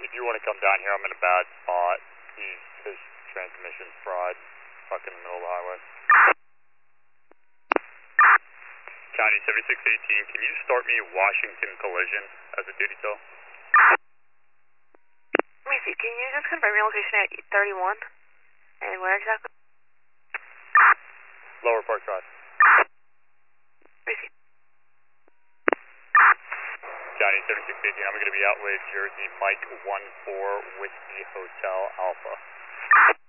if you want to come down here, I'm in a bad spot. His transmission's fried. Stuck in the middle of the highway. County 7618, can you start me Washington Collision as a duty tow? Let me see, can you just confirm your location at 31? And where exactly? Lower Park Drive. Let me see. County 7618, I'm going to be out with Jersey Mike 14 Whiskey Hotel Alpha.